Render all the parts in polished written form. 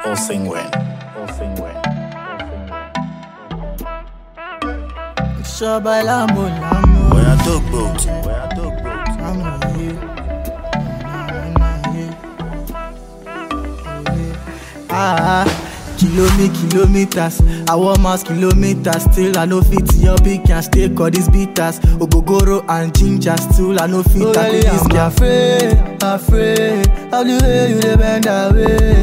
Osingwen. Shabba lamo lamo. Where I took boat. I'm here. Kilometers. I want miles, kilometers. Still I no fit your big can stay call these beaters. Ogogoro and ginger. Still I no fit tackle this girl. Afraid of the way you dey bend away.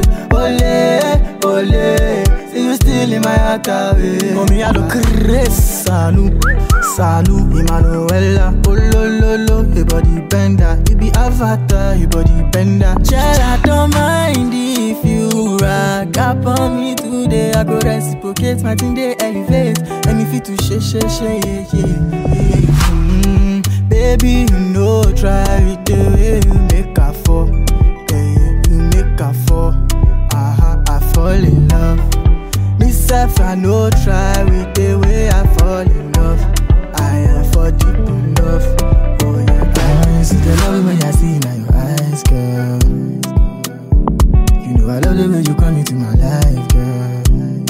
Ole, see you still in my heart away. Mommy I do craze. Sanu, Emanuela. Olololo, your body bender. You be avatar, your body bender. Child, I don't mind if you rock up on me today. I go reciprocate, my thing they elevate. And if you to share, yeah. Baby, you know, try it the way you make her fall. Yeah, you make her fall. I fall in love. Myself, I know, try with the way I fall in love. I am for deep in love. Oh yeah, I see the love when I see in your eyes, girl. You know I love the way you come into my life, girl.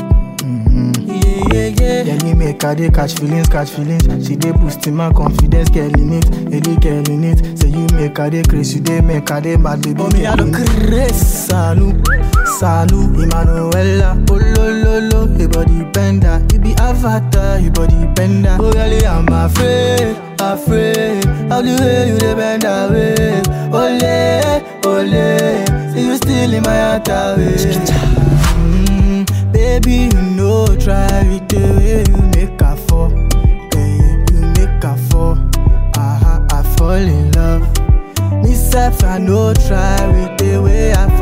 Yeah. Let me make her dey catch feelings. She dey boosting my confidence, get limit. Say you make her dey crazy, you dey make her dey mad, baby. Oh me I do crazy. Sanu, Emanuela. Olololo, your body bender. You be avatar, your body bender. Oh really, I'm afraid of the way you dey bend away. Ole, see you still in my heart away. Baby, you know, try with the way you make her fall. Yeah, you make her fall. I fall in love. Myself, I know, try with the way I